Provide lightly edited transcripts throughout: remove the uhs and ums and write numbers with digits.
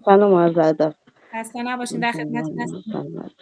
سلام و عرض ادب. خسته نباشین، در خدمتتون هستیم.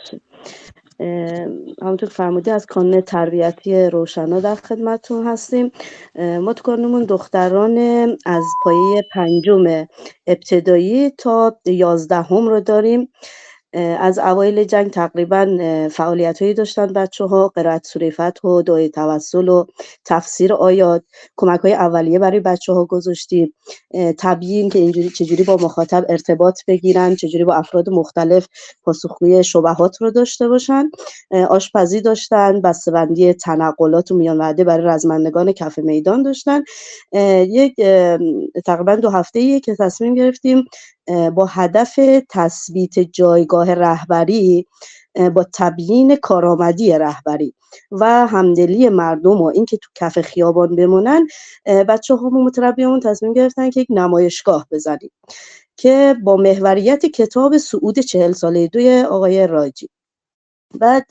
همونطور که فرمودی از کانون تربیتی روشنا در خدمتتون هستیم. ما تو کانونمون دختران از پایه 5 ابتدایی تا 11 رو داریم. از اوایل جنگ تقریبا فعالیت‌هایی داشتن بچه‌ها، قرائت سوره فتح و دعای توسل و تفسیر آیات، کمک‌های اولیه برای بچه‌ها گذاشتیم، تبیین که اینجوری چجوری با مخاطب ارتباط بگیرن، چجوری با افراد مختلف پاسخگوی شبهات رو داشته باشن، آشپزی داشتن، بسته‌بندی تنقلات و میان وعده برای رزمندگان کف میدان داشتن. یک تقریبا 2 هفته‌ایه که تصمیم گرفتیم با هدف تثبیت جایگاه رهبری با تبیین کارآمدی رهبری و همدلی مردم و اینکه تو کف خیابان بمونن، بچه‌هامون متربیامون تصمیم گرفتن که یک نمایشگاه بزنیم که با محوریت کتاب صعود 40 ساله 2 آقای راجی. بعد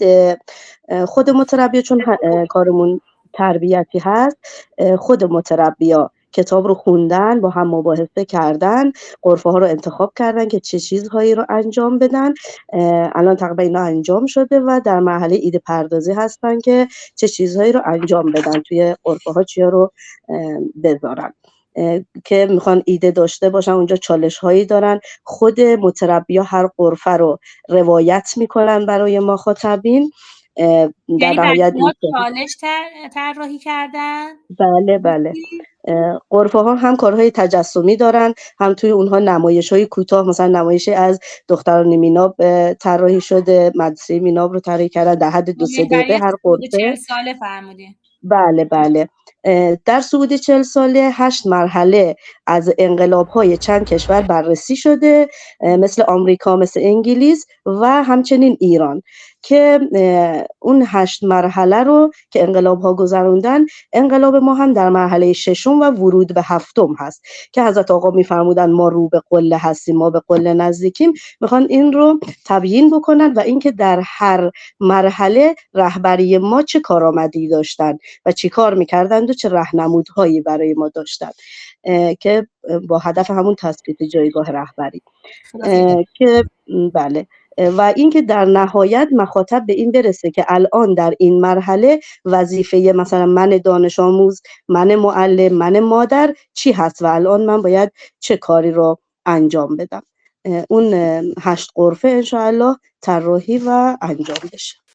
خود متربی چون کارمون تربیتی هست، خود متربیا کتاب رو خوندن، با هم مباحثه کردن، غرفه ها رو انتخاب کردن که چه چیزهایی رو انجام بدن. الان تقریبا اینا انجام شده و در مرحله ایده پردازی هستن که چه چیزهایی رو انجام بدن، توی غرفه ها چیا رو بذارن که میخوان ایده داشته باشن. اونجا چالش هایی دارن، خود متربیا هر غرفه رو روایت میکنن برای مخاطبین. در یعنی نهایت بچه‌ها چالش طراحی کردن؟ بله. غرفه ها هم کارهای تجسمی دارن، هم توی اونها نمایش های کوتاه، مثلا نمایشی از دختران میناب طراحی شده، مدرسه میناب رو طراحی کردن در حد 2-3 دقیقه محوریت هر صعود 40 غرفه. ساله فرمودین. بله. در صعود 40 ساله 8 مرحله از انقلاب‌های چند کشور بررسی شده، مثل آمریکا، مثل انگلیس و همچنین ایران، که اون 8 مرحله رو که انقلاب‌ها گذروندن، انقلاب ما هم در مرحله 6 و ورود به 7 هست که حضرت آقا می‌فرمودن ما رو به قله هستیم، ما به قله نزدیکیم. میخوان این رو تبیین بکنن و اینکه در هر مرحله رهبری ما چه کارآمدی داشتن و چی کار میکردند و چه راهنمودهایی برای ما داشتن، که با هدف همون تثبیت جایگاه رهبری. که بله، و اینکه در نهایت مخاطب به این برسه که الان در این مرحله وظیفه مثلا من دانش آموز، من معلم، من مادر چی هست و الان من باید چه کاری رو انجام بدم. اون 8 غرفه انشاءالله طراحی و انجام بشه.